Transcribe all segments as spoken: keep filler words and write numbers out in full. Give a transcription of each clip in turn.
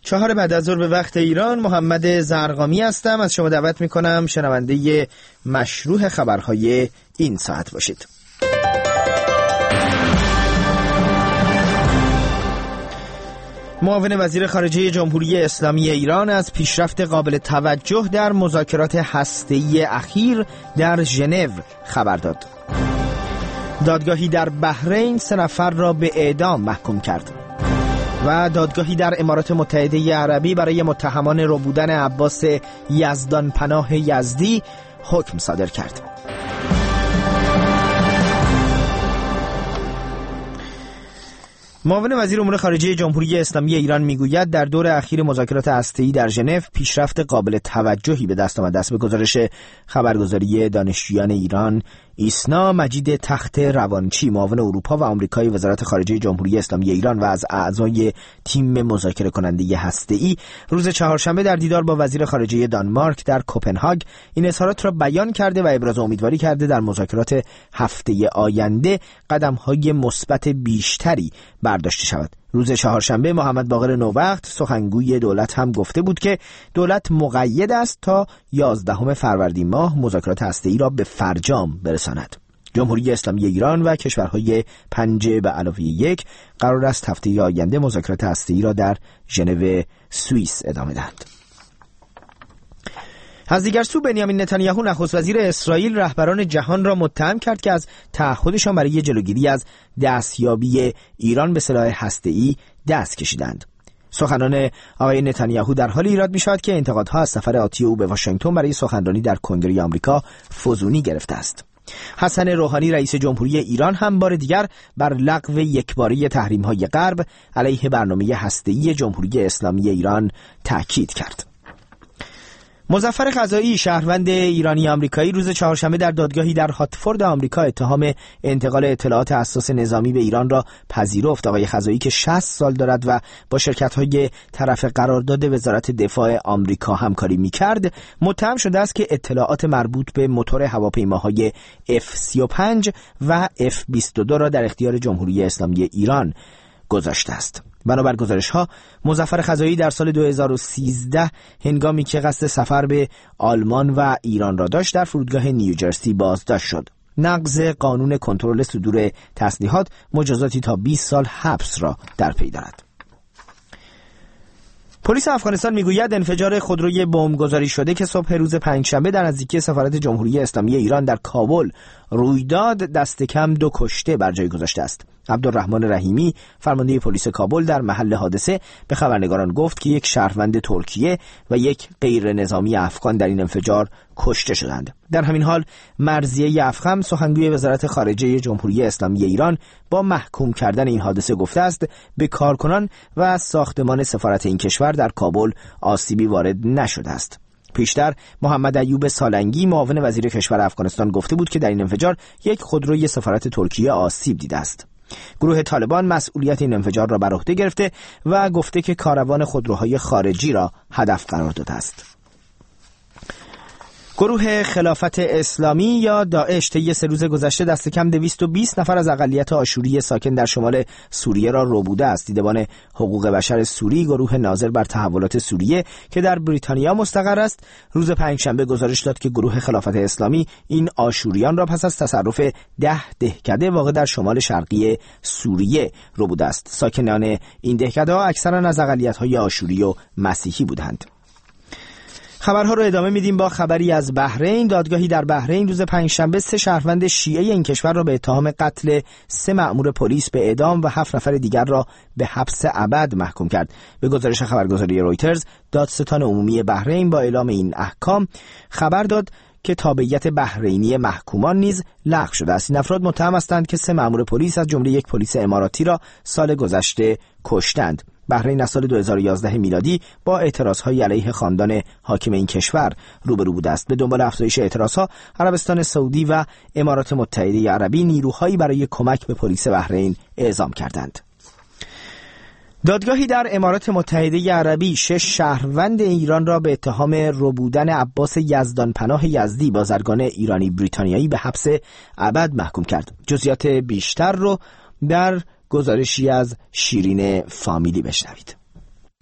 چهار بعد از ظهر به وقت ایران. محمد زرقامی هستم. از شما دعوت میکنم شنونده مشروع خبرهای این ساعت باشید. معاون وزیر خارجه جمهوری اسلامی ایران از پیشرفت قابل توجه در مذاکرات هسته‌ای اخیر در ژنو خبر داد. دادگاهی در بحرین سه نفر را به اعدام محکوم کرد و دادگاهی در امارات متحده عربی برای متهمان ربودن عباس یزدان پناه یزدی حکم صادر کرد. معاون وزیر امور خارجه جمهوری اسلامی ایران میگوید در دور اخیر مذاکرات هسته‌ای در ژنو پیشرفت قابل توجهی به دست آمده است. به گزارش خبرگزاری دانشجویان ایران ایسنا، مجید تخت روانچی، معاون اروپا و آمریکایی وزارت خارجه جمهوری اسلامی ایران و از اعضای تیم مذاکره کننده هسته‌ای روز چهارشنبه در دیدار با وزیر خارجه دانمارک در کوپنهاگ این اظهارات را بیان کرده و ابراز امیدواری کرده در مذاکرات هفته آینده قدم‌های مثبت بیشتری برداشته شود. روز چهارشنبه محمد باقر نوبخت سخنگوی دولت هم گفته بود که دولت مقید است تا یازدهم فروردین ماه مذاکرات هسته‌ای را به فرجام برساند. جمهوری اسلامی ایران و کشورهای پنجه به علاوه یک قرار است هفته آینده مذاکرات هسته‌ای را در ژنو سوئیس ادامه دهند. از دیگر سو بنیامین نتانیاهو نخست وزیر اسرائیل رهبران جهان را متهم کرد که از تعهدشان برای جلوگیری از دستیابی ایران به سلاح هسته‌ای دست کشیدند. سخنان آقای نتانیاهو در حال ایراد می‌شود که انتقادها از سفر آتی او به واشنگتن برای سخنرانی در کنگره آمریکا فزونی گرفته است. حسن روحانی رئیس جمهوری ایران هم بار دیگر بر لغو یکباره تحریم‌های غرب علیه برنامه هسته‌ای جمهوری اسلامی ایران تاکید کرد. مظفر قضایی، شهروند ایرانی آمریکایی، روز چهارشنبه در دادگاهی در هاتفورد آمریکا اتهام انتقال اطلاعات حساس نظامی به ایران را پذیرفت. آقای قضایی که شصت سال دارد و با شرکت‌های طرف قرارداد وزارت دفاع آمریکا همکاری می‌کرد، متهم شده است که اطلاعات مربوط به موتور هواپیماهای اف سی و پنج و اف بیست و دو را در اختیار جمهوری اسلامی ایران گذاشته است. بنابر گزارش‌ها مظفر قضایی در سال دو هزار و سیزده هنگامی که قصد سفر به آلمان و ایران را داشت در فرودگاه نیوجرسی بازداشت شد. نقض قانون کنترل صدور تسلیحات مجازاتی تا بیست سال حبس را در پی دارد. پلیس افغانستان میگوید انفجار خودروی بمبگذاری شده که صبح روز پنجشنبه در نزدیکی سفارت جمهوری اسلامی ایران در کابل روی داد دست کم دو کشته بر جای گذاشته است. عبدالرحمن رحیمی، فرمانده پلیس کابل، در محل حادثه به خبرنگاران گفت که یک شهروند ترکیه و یک غیر نظامی افغان در این انفجار کشته شدند. در همین حال مرضیه افخم، سخنگوی وزارت خارجه جمهوری اسلامی ایران، با محکوم کردن این حادثه گفته است به کارکنان و ساختمان سفارت این کشور در کابل آسیبی وارد نشده است. پیشتر محمد ایوب سالنگی، معاون وزیر کشور افغانستان، گفته بود که در این انفجار یک خودروی سفارت ترکیه آسیب دیده است. گروه طالبان مسئولیت این انفجار را بر عهده گرفته و گفته که کاروان خودروهای خارجی را هدف قرار داده است. گروه خلافت اسلامی یا داعش طی سه روز گذشته دست کم دویست و بیست نفر از اقلیت آشوری ساکن در شمال سوریه را ربوده است. دیدبان حقوق بشر سوری، گروه ناظر بر تحولات سوریه که در بریتانیا مستقر است، روز پنجشنبه گزارش داد که گروه خلافت اسلامی این آشوریان را پس از تصرف ده دهکده واقع در شمال شرقی سوریه ربوده است. ساکنان این دهکده‌ها اکثرا از اقلیت‌های آشوری و مسیحی بودند. خبرها رو ادامه میدیم با خبری از بحرین. دادگاهی در بحرین روز پنجشنبه سه شهروند شیعه این کشور را به اتهام قتل سه مأمور پلیس به اعدام و هفت نفر دیگر را به حبس ابد محکوم کرد. به گزارش خبرگزاری رویترز، دادستان عمومی بحرین با اعلام این احکام خبر داد که تابعیت بحرینی محکومان نیز لغو شده است. این افراد متهم هستند که سه مأمور پلیس از جمله یک پلیس اماراتی را سال گذشته کشتند. بحرین از سال دو هزار و یازده میلادی با اعتراض‌های علیه خاندان حاکم این کشور روبرو بوده است. به دنبال افزایش اعتراض‌ها، عربستان سعودی و امارات متحده عربی نیروهایی برای کمک به پلیس بحرین اعزام کردند. دادگاهی در امارات متحده عربی شش شهروند ایران را به اتهام ربودن عباس یزدان پناه یزدی، بازرگان ایرانی بریتانیایی، به حبس ابد محکوم کرد. جزئیات بیشتر رو در گزارشی از شیرین فامیلی بشنوید.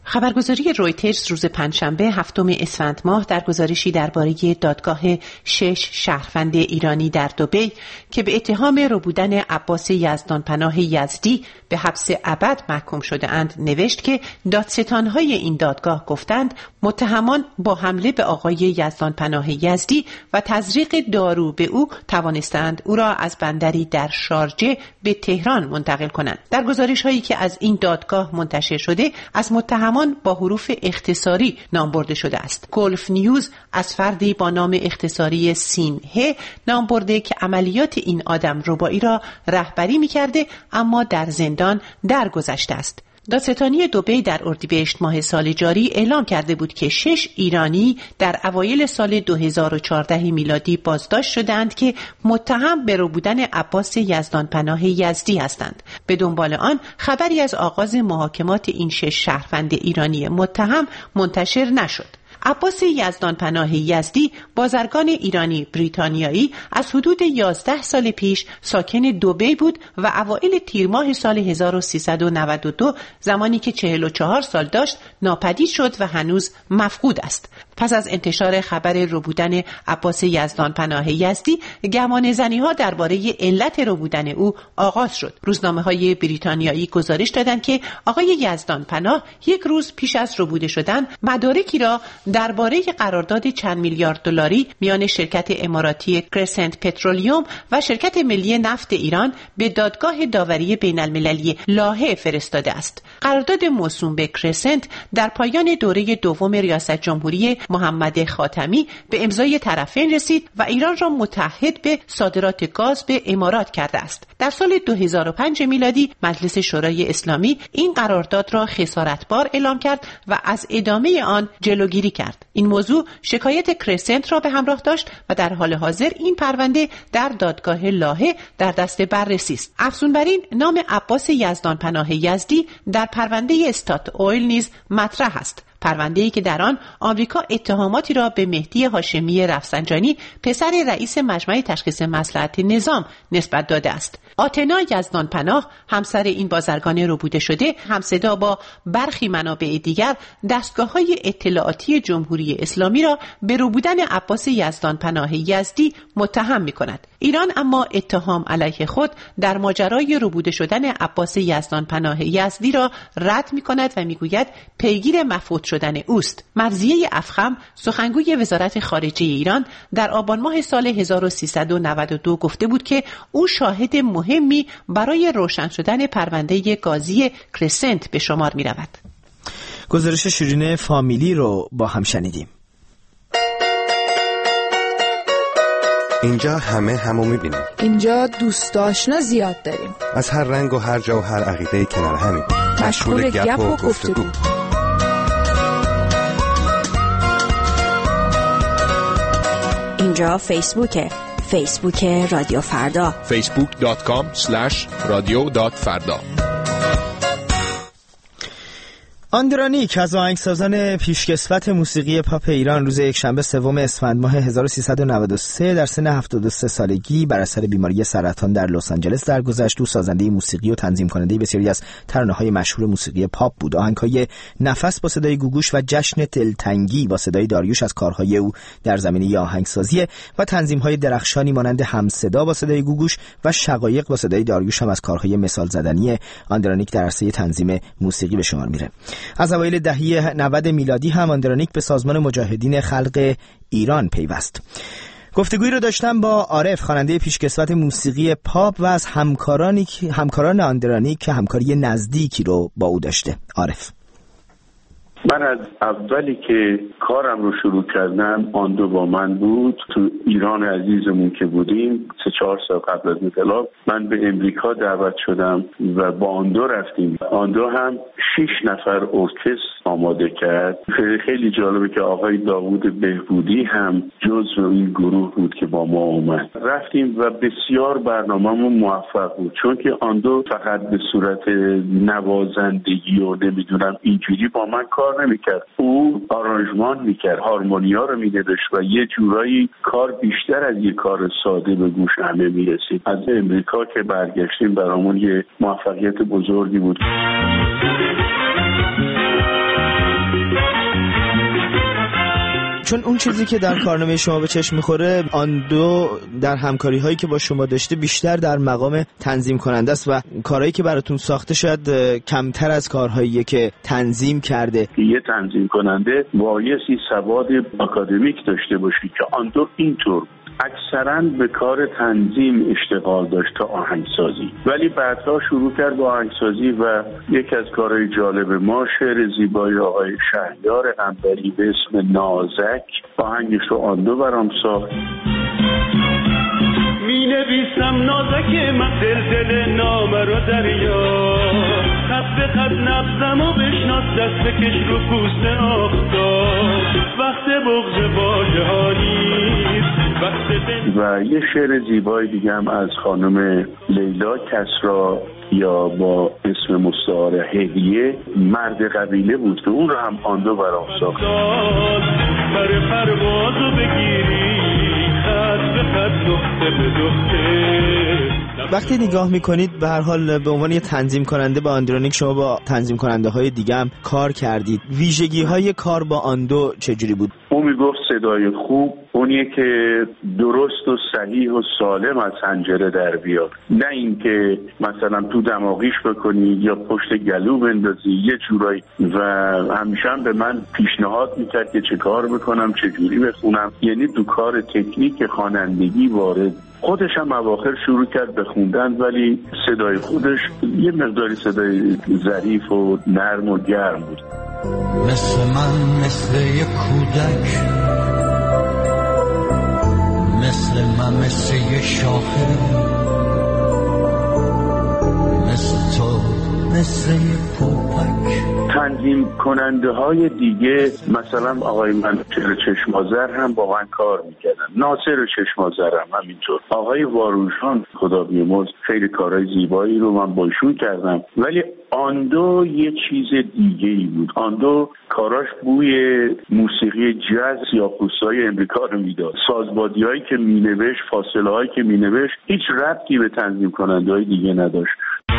خبرگزاری رویترز روز پنجشنبه هفتم اسفند ماه در گزارشی درباره دادگاه شش شهروند ایرانی در دبی که به اتهام ربودن عباس یزدانپناه یزدی به حبس ابد محکوم شده اند نوشت که دادستان‌های این دادگاه گفتند متهمان با حمله به آقای یزدانپناه یزدی و تزریق دارو به او توانستند او را از بندری در شارجه به تهران منتقل کنند. در گزارش‌هایی که از این دادگاه منتشر شده از متهمان با حروف اختصاری نام برده شده است. گلف نیوز از فردی با نام اختصاری سینه نام برده که عملیات این آدم ربایی را رهبری می‌کرده اما در زندان درگذشته است. دادستانی دبی در اردیبهشت ماه سال جاری اعلام کرده بود که شش ایرانی در اوایل سال دو هزار و چهارده میلادی بازداشت شدند که متهم به ربودن عباس یزدانپناه یزدی هستند. به دنبال آن خبری از آغاز محاکمات این شش شهروند ایرانی متهم منتشر نشد. عباس یزدانپناه یزدی بازرگان ایرانی بریتانیایی از حدود یازده سال پیش ساکن دبی بود و اوایل تیر ماه سال هزار و سیصد و نود و دو زمانی که چهل و چهار سال داشت ناپدید شد و هنوز مفقود است. پس از انتشار خبر ربودن عباس یزدانپناه یزدی گمان زنی ها درباره علت ربودن او آغاز شد. روزنامه های بریتانیایی گزارش دادند که آقای یزدانپناه یک روز پیش از ربوده شدن مدارکی را درباره قرارداد چند میلیارد دلاری میان شرکت اماراتی کرسنت پترولیوم و شرکت ملی نفت ایران به دادگاه داوری بین المللی لاهه فرستاده است. قرارداد موسوم به کرسنت در پایان دوره دوم ریاست جمهوری محمد خاتمی به امضای طرفین رسید و ایران را متعهد به صادرات گاز به امارات کرده است. در سال دو هزار و پنج میلادی مجلس شورای اسلامی این قرارداد را خسارتبار اعلام کرد و از ادامه آن جلوگیری کرد. این موضوع شکایت کرسنت را به همراه داشت و در حال حاضر این پرونده در دادگاه لاهه در دست بررسی است. افزون بر این نام عباس یزدانپناه یزدی در پرونده استات اویل نیز مطرح است. پرونده‌ای که در آن آمریکا اتهاماتی را به مهدی هاشمی رفسنجانی پسر رئیس مجمع تشخیص مصلحت نظام نسبت داده است. آتنا یزدانپناه همسر این بازرگان ربوده شده همصدا با برخی منابع دیگر دستگاه‌های اطلاعاتی جمهوری اسلامی را به ربودن عباس یزدانپناه یزدی متهم می‌کند. ایران اما اتهام علیه خود در ماجرای ربوده شدن عباس یزدانپناه یزدی را رد می‌کند و می‌گوید پیگیر مفقود شدن اوست. مرضیه افخم سخنگوی وزارت خارجه ایران در آبان ماه سال هزار و سیصد و نود و دو گفته بود که او شاهد مهمی برای روشن شدن پرونده گازی کرسنت به شمار می رود. گزارش شیرین فامیلی رو با هم شنیدیم. اینجا همه همو میبینیم. اینجا دوست آشنا زیاد داریم. از هر رنگ و هر جا و هر عقیده کنار همیم. مشغول گپ و گفتگو. اینجا فیسبوکه. فیسبوک رادیو فردا. فیسبوک دات کام اسلش رادیو دات فردا. آندرانیک از آهنگسازان پیشکسوت موسیقی پاپ ایران روز یکشنبه سوم اسفند ماه هزار و سیصد و نود و سه در سن هفتاد و سه سالگی بر اثر بیماری سرطان در لس آنجلس درگذشت. او سازنده موسیقی و تنظیم کننده بسیاری از ترانه‌های مشهور موسیقی پاپ بود. آهنگ‌های نفس با صدای گوگوش و جشن دلتنگی با صدای داریوش از کارهای او در زمینه آهنگسازی و تنظیم‌های درخشانی مانند همصدا با صدای گوگوش و شقایق با صدای داریوش هم از کارهای مثال زدنی آندرانیک در عرصه تنظیم موسیقی به شمار میره. از اوایل دهه نود میلادی هم آندرانیک به سازمان مجاهدین خلق ایران پیوست. گفتگویی رو داشتم با عارف، خواننده پیشکسوت موسیقی پاپ و از همکارانی همکاران آندرانیک که همکاری نزدیکی رو با او داشته. عارف: من از اولی که کارم رو شروع کردم آندو با من بود. تو ایران عزیزمون که بودیم سه چهار سال قبل از انقلاب من به امریکا دعوت شدم و با آندو رفتیم. آندو هم شش نفر ارکستر آماده کرد. خیلی جالبه که آقای داوود بهبودی هم جزو این گروه بود که با ما اومد. رفتیم و بسیار برنامه‌مون موفق بود، چون که آندو فقط به صورت نوازندگی و نمیدونم اینجوری با من کار نمیکرد. او آرانژمان میکرد، هارمونیا رو مینوشت و یه جورایی کار بیشتر از یه کار ساده به گوش همه میرسید. از امریکا که برگشتیم برامون یه موفقیت بزرگی بود. چون اون چیزی که در کارنامه شما به چشم میخوره، آندو در همکاری هایی که با شما داشته بیشتر در مقام تنظیم کننده است و کارهایی که براتون ساخته شاید کمتر از کارهایی که تنظیم کرده. یه تنظیم کننده بایستی سواد آکادمیک داشته باشی که آندو اینطور اکثرا به کار تنظیم اشتغال داشت تا آهنگسازی، ولی بعدها شروع کرد با آهنگسازی و یکی از کارهای جالب ما شعر زیبای آقای شهریار قنبری به اسم نازک، آهنگش رو آندو برام ساخت. می نویسم نازک من دل دل نامه رو دریا، خط به خط نبزم و بشناس دست بکش رو پوست آفتاب، وقت بغض واژه ها نیست. و یه شعر زیبای دیگه هم از خانم لیلا کسرا یا با اسم مستعار هدیه، مرد قبیله بود که اون رو هم آندو برام ساخت. بر پروازو بگیری خط به خط نقطه به نقطه. وقتی نگاه میکنید به هر حال به عنوان یه تنظیم کننده با آندرونیک شما با تنظیم کننده های دیگه هم کار کردید، ویژگی های کار با آندو چجوری بود؟ اون میگفت صدای خوب اونیه که درست و صحیح و سالم از حنجره در بیاد، نه اینکه مثلا تو دماغیش بکنی یا پشت گلو بندازی یه جورایی. و همیشه هم به من پیشنهاد میکرد که چه کار بکنم، چه جوری بخونم، یعنی تو کار تکنیک خوانندگی وارد. خودش هم اواخر شروع کرد به خوندن، ولی صدای خودش یه مقداری صدای ظریف و نرم و گرم بود. مثل من، مثل یک کودک، مثل من، مثل یک شاخه، مثل تو، مثل یک پوپک. تنظیم کننده های دیگه مثلا آقای منوچهر چشمازر هم با من کار میکردن، ناصر چشمازر هم همینطور، آقای واروژان خدا بیامرز، خیلی کارهای زیبایی رو من با ایشون کردم. ولی آندو یه چیز دیگه ای بود. آندو کاراش بوی موسیقی جاز سیاه‌پوستای امریکا رو میداد. سازبادی هایی که مینوشت، فاصله هایی که مینوشت هیچ ربطی به تنظیم کننده های دیگه نداشت.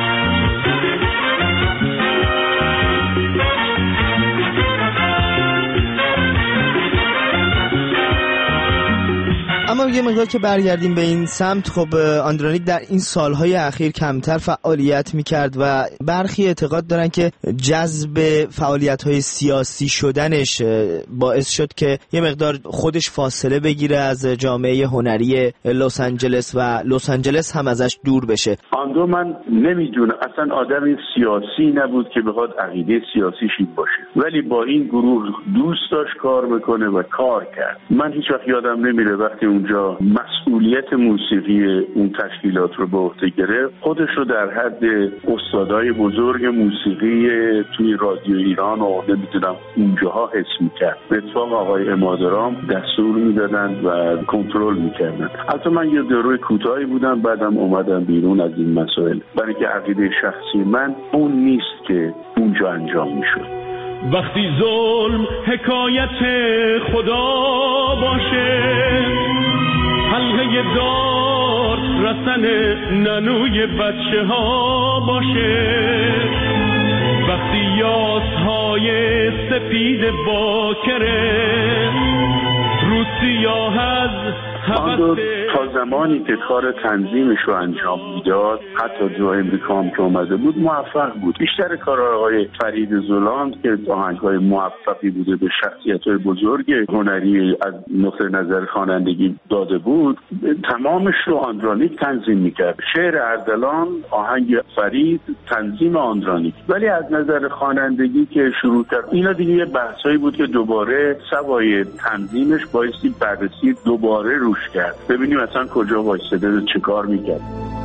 اما یه مقدار که برگردیم به این سمت، خب آندرونیک در این سالهای اخیر کمتر فعالیت میکرد و برخی اعتقاد دارن که جذب فعالیت‌های سیاسی شدنش باعث شد که یه مقدار خودش فاصله بگیره از جامعه هنری لس آنجلس و لس آنجلس هم ازش دور بشه. آندو من نمیدونم، اصلا آدم سیاسی نبود که بخواد عقیده سیاسیش این باشه، ولی با این گروه دوست داشت کار بکنه و کار کرد. من هیچ وقت یادم نمیره وقتی اونجا مسئولیت موسیقی اون تشکیلات رو به عهده گرفت، خودش رو در حد استادای بزرگ موسیقی توی رادیو ایران و نمیدونم اونجاها حس میکرد. به اتفاق آقای امادرام دستور میدادن و کنترل میکردن. حتی من یه دوره کوتاهی بودم، بعدم اومدم بیرون از این مسائل، برای که عقیده شخصی من اون نیست که اونجا انجام میشد. وقتی ظلم حکایت خدا باشه، حلقه دار رسن ننوی بچه ها باشه، وقتی یاسهای سپید باکره رو سیاه از آندو تا زمانی که کار تنظیمش رو انجام میداد، حتی جو امریکا هم که اومده بود، موفق بود. بیشتر کار آقای فرید زولاند که آهنگ‌های موفقی بوده، به شخصیت‌های بزرگ هنری از نقطه نظر خوانندگی داده بود، تمامش رو آندرونیک تنظیم میکرد. شعر اردلان، آهنگ فرید، تنظیم آندرونیک. ولی از نظر خوانندگی که شروع کرد، اینا دیگه یه بحثایی بود که دوباره سوای تنظیمش بایستی بررسی دوباره روش کرد، ببینیم اصلا کجا وایساده، چه کار میکرد.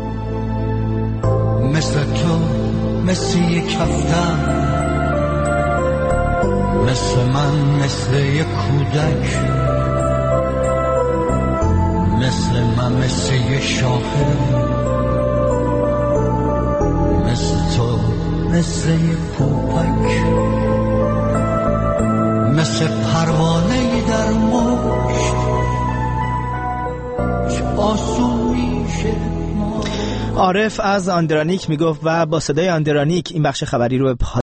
مثل تو، مثل یک کفتر، مثل من، مثل یک کودک، مثل من، مثل یک شاخه، مثل تو، مثل یک پوپک، مثل پروانه در مشت، آسون میشه. عارف از آندرونیک میگفت و با صدای آندرونیک این بخش خبری رو به